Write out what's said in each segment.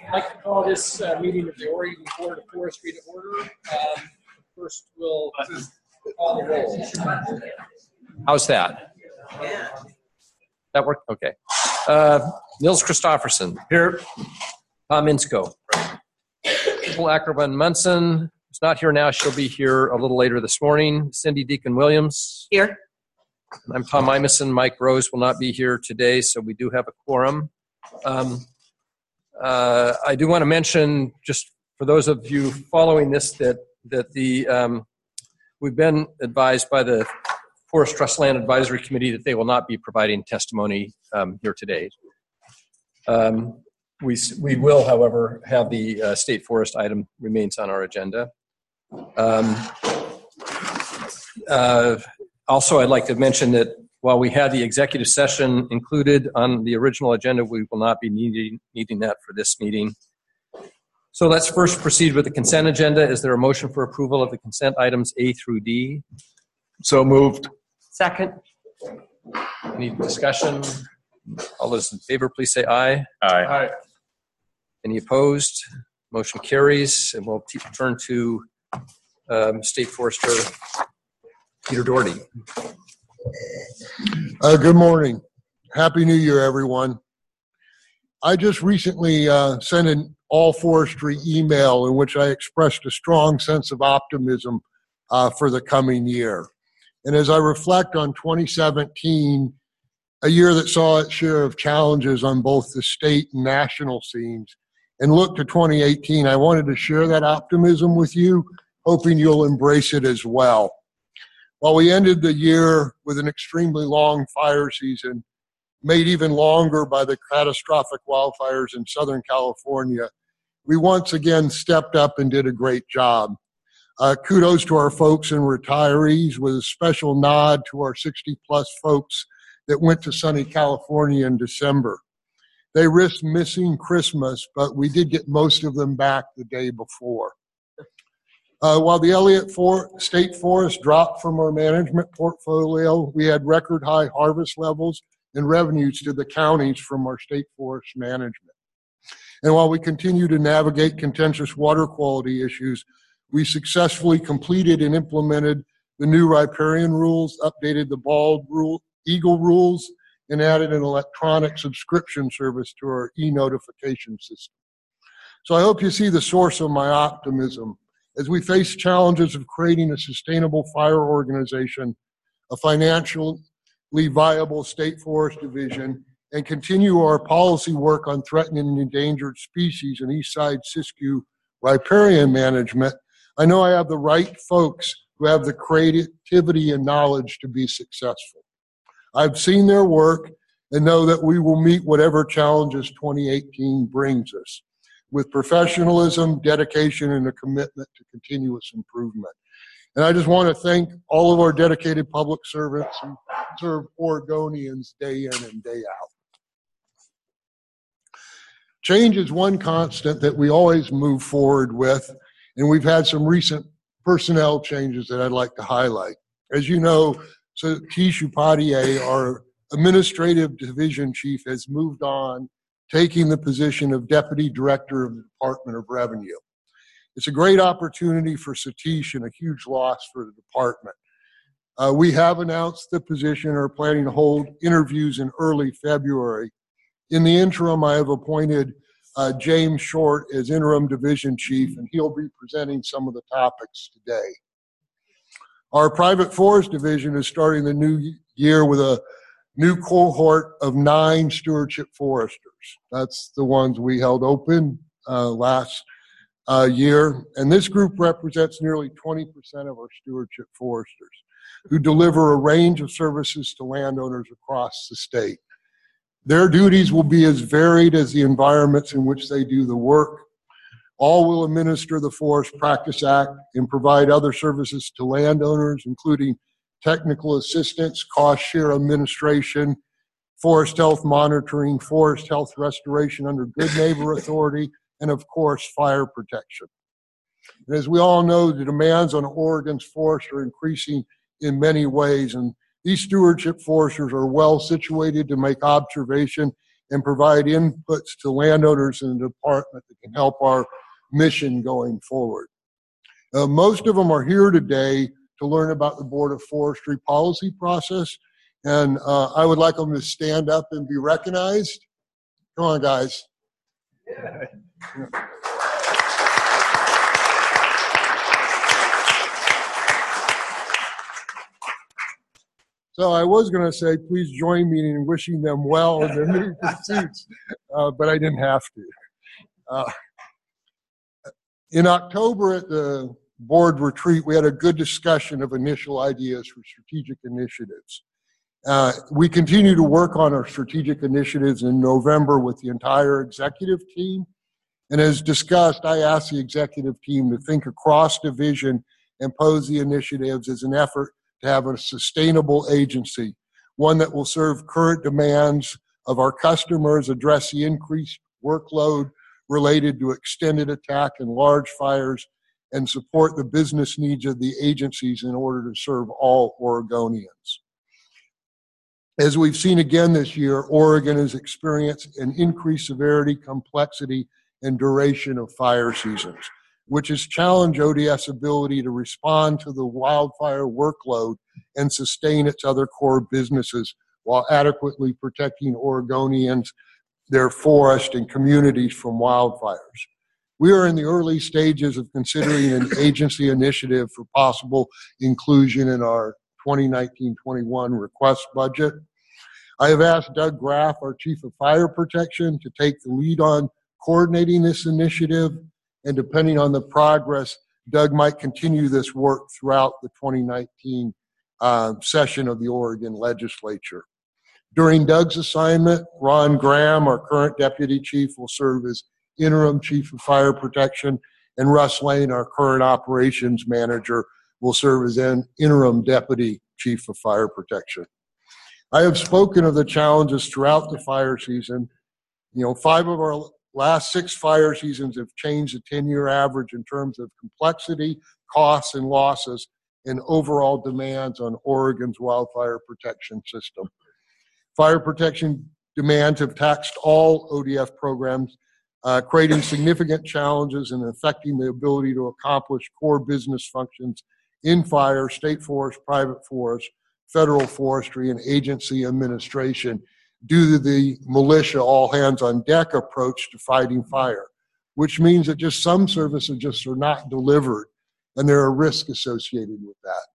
I'd like to call this meeting of the Oregon Board of Forestry to order. First, we'll call the roll. How's that? Yeah. That work? Okay. Nils Christofferson. Here. Tom Insko. Nicole Ackerman Munson is not here now. She'll be here a little later this morning. Cindy Deacon Williams. Here. I'm Tom Imeson. Mike Rose will not be here today, so we do have a quorum. I do want to mention, just for those of you following this, that we've been advised by the Forest Trust Land Advisory Committee that they will not be providing testimony here today. We will, however, have the state forest item remains on our agenda. Also, I'd like to mention that while we had the executive session included on the original agenda, we will not be needing that for this meeting. So let's first proceed with the consent agenda. Is there a motion for approval of the consent items A through D? So moved. Second. Any discussion? All those in favor, please say aye. Aye. Any opposed? Motion carries. And we'll turn to State Forester Peter Doherty. Good morning. Happy New Year, everyone. I just recently sent an all forestry email in which I expressed a strong sense of optimism for the coming year. And as I reflect on 2017, a year that saw its share of challenges on both the state and national scenes, and look to 2018, I wanted to share that optimism with you, hoping you'll embrace it as well. While we ended the year with an extremely long fire season, made even longer by the catastrophic wildfires in Southern California, we once again stepped up and did a great job. Kudos to our folks and retirees, with a special nod to our 60-plus folks that went to sunny California in December. They risked missing Christmas, but we did get most of them back the day before. While the Elliott State Forest dropped from our management portfolio, we had record high harvest levels and revenues to the counties from our state forest management. And while we continue to navigate contentious water quality issues, we successfully completed and implemented the new riparian rules, updated the bald eagle rules, and added an electronic subscription service to our e-notification system. So I hope you see the source of my optimism as we face challenges of creating a sustainable fire organization, a financially viable state forest division, and continue our policy work on threatened and endangered species and Eastside Siskiyou riparian management. I know I have the right folks who have the creativity and knowledge to be successful. I've seen their work and know that we will meet whatever challenges 2018 brings us, with professionalism, dedication, and a commitment to continuous improvement. And I just want to thank all of our dedicated public servants who serve Oregonians day in and day out. Change is one constant that we always move forward with, and we've had some recent personnel changes that I'd like to highlight. As you know, Satish Upadhyay, our administrative division chief, has moved on, taking the position of Deputy Director of the Department of Revenue. It's a great opportunity for Satish and a huge loss for the department. We have announced the position and are planning to hold interviews in early February. In the interim, I have appointed James Short as interim division chief, and he'll be presenting some of the topics today. Our private forest division is starting the new year with a new cohort of 9 stewardship foresters. That's the ones we held open last year. And this group represents nearly 20% of our stewardship foresters who deliver a range of services to landowners across the state. Their duties will be as varied as the environments in which they do the work. All will administer the Forest Practice Act and provide other services to landowners, including technical assistance, cost share administration, forest health monitoring, forest health restoration under Good Neighbor Authority, and of course, fire protection. And as we all know, the demands on Oregon's forests are increasing in many ways, and these stewardship foresters are well situated to make observation and provide inputs to landowners in the department that can help our mission going forward. Most of them are here today to learn about the Board of Forestry policy process, and I would like them to stand up and be recognized. Come on, guys. So I was going to say, please join me in wishing them well in their new pursuits, but I didn't have to. In October at the board retreat, we had a good discussion of initial ideas for strategic initiatives. We continue to work on our strategic initiatives in November with the entire executive team. And as discussed, I asked the executive team to think across division and pose the initiatives as an effort to have a sustainable agency, one that will serve current demands of our customers, address the increased workload related to extended attack and large fires, and support the business needs of the agencies in order to serve all Oregonians. As we've seen again this year, Oregon has experienced an increased severity, complexity, and duration of fire seasons, which has challenged ODF's ability to respond to the wildfire workload and sustain its other core businesses while adequately protecting Oregonians, their forest, and communities from wildfires. We are in the early stages of considering an agency initiative for possible inclusion in our 2019-21 request budget. I have asked Doug Graff, our Chief of Fire Protection, to take the lead on coordinating this initiative, and depending on the progress, Doug might continue this work throughout the 2019 session of the Oregon Legislature. During Doug's assignment, Ron Graham, our current Deputy Chief, will serve as Interim Chief of Fire Protection, and Russ Lane, our current Operations Manager, will serve as an Interim Deputy Chief of Fire Protection. I have spoken of the challenges throughout the fire season. 5 of our last 6 fire seasons have changed the 10-year average in terms of complexity, costs, and losses, and overall demands on Oregon's wildfire protection system. Fire protection demands have taxed all ODF programs, creating significant challenges and affecting the ability to accomplish core business functions in fire, state forest, private forest, federal forestry, and agency administration due to the militia all-hands-on-deck approach to fighting fire, which means that just some services just are not delivered, and there are risks associated with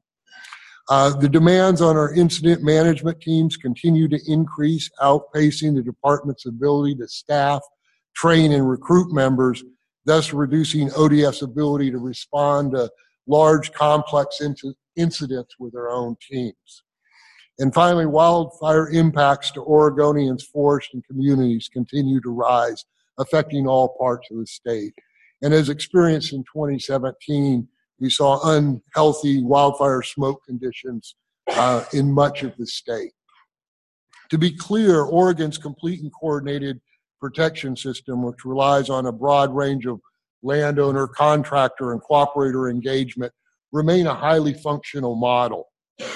that. The demands on our incident management teams continue to increase, outpacing the department's ability to staff, train, and recruit members, thus reducing ODF's ability to respond to large, complex incidents with our own teams. And finally, wildfire impacts to Oregonians, forests, and communities continue to rise, affecting all parts of the state. And as experienced in 2017, we saw unhealthy wildfire smoke conditions in much of the state. To be clear, Oregon's complete and coordinated protection system, which relies on a broad range of landowner, contractor, and cooperator engagement, remain a highly functional model.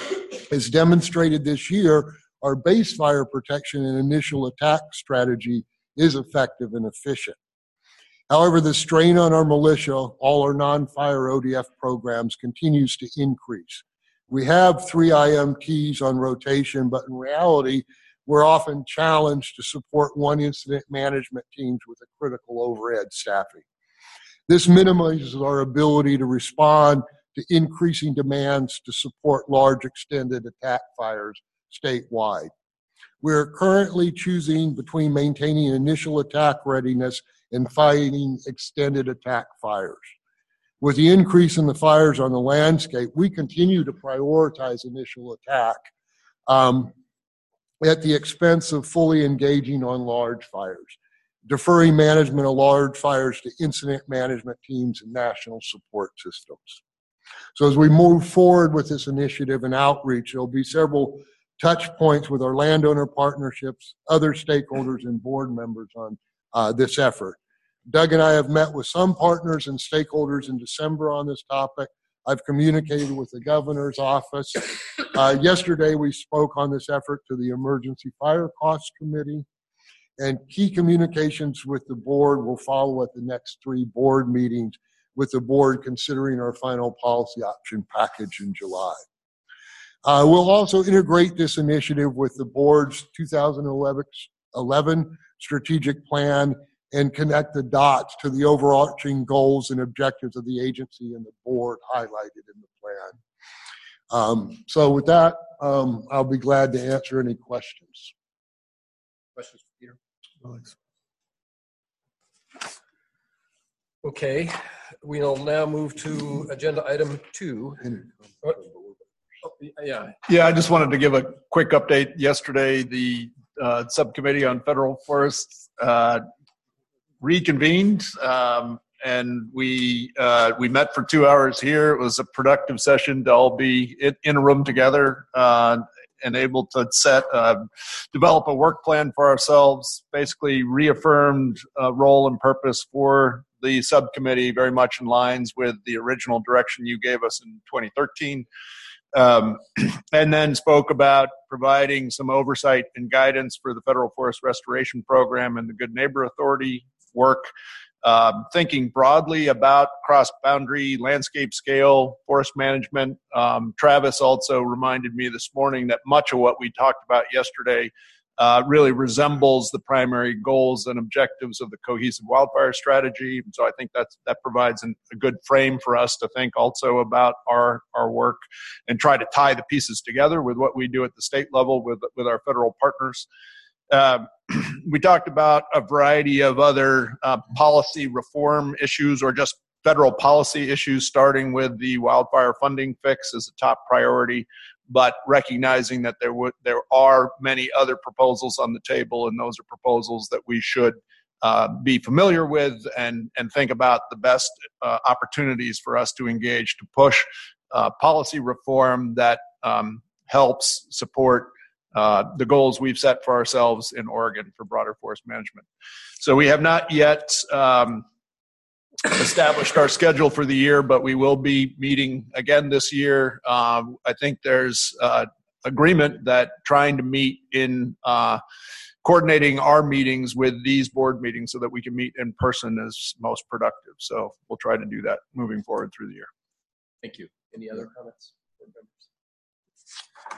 As demonstrated this year, our base fire protection and initial attack strategy is effective and efficient. However, the strain on our militia, all our non-fire ODF programs, continues to increase. We have 3 IMTs on rotation, but in reality, we're often challenged to support one incident management teams with a critical overhead staffing. This minimizes our ability to respond to increasing demands to support large extended attack fires statewide. We are currently choosing between maintaining initial attack readiness and fighting extended attack fires. With the increase in the fires on the landscape, we continue to prioritize initial attack at the expense of fully engaging on large fires, deferring management of large fires to incident management teams and national support systems. So as we move forward with this initiative and outreach, there'll be several touch points with our landowner partnerships, other stakeholders, and board members on this effort. Doug and I have met with some partners and stakeholders in December on this topic. I've communicated with the governor's office. Yesterday, we spoke on this effort to the Emergency Fire Costs Committee. And key communications with the board will follow at the next 3 board meetings, with the board considering our final policy option package in July. We'll also integrate this initiative with the board's 2011 strategic plan and connect the dots to the overarching goals and objectives of the agency and the board highlighted in the plan. So with that, I'll be glad to answer any questions. Questions for Peter? Okay, we'll now move to agenda item 2. Yeah. Yeah, I just wanted to give a quick update. Yesterday, the subcommittee on federal forests reconvened, and we met for 2 hours here. It was a productive session to all be in a room together and able to develop a work plan for ourselves, basically reaffirmed role and purpose for the subcommittee, very much in lines with the original direction you gave us in 2013. And then spoke about providing some oversight and guidance for the Federal Forest Restoration Program and the Good Neighbor Authority work, thinking broadly about cross-boundary landscape scale forest management. Travis also reminded me this morning that much of what we talked about yesterday really resembles the primary goals and objectives of the cohesive wildfire strategy. And so I think that provides a good frame for us to think also about our work and try to tie the pieces together with what we do at the state level with our federal partners. We talked about a variety of other policy reform issues or just federal policy issues, starting with the wildfire funding fix as a top priority, but recognizing that there are many other proposals on the table, and those are proposals that we should be familiar with and think about the best opportunities for us to engage to push policy reform that helps support the goals we've set for ourselves in Oregon for broader forest management. So we have not yet established our schedule for the year, but we will be meeting again this year. I think there's agreement that trying to meet in coordinating our meetings with these board meetings so that we can meet in person is most productive. So we'll try to do that moving forward through the year. Thank you. Any other comments?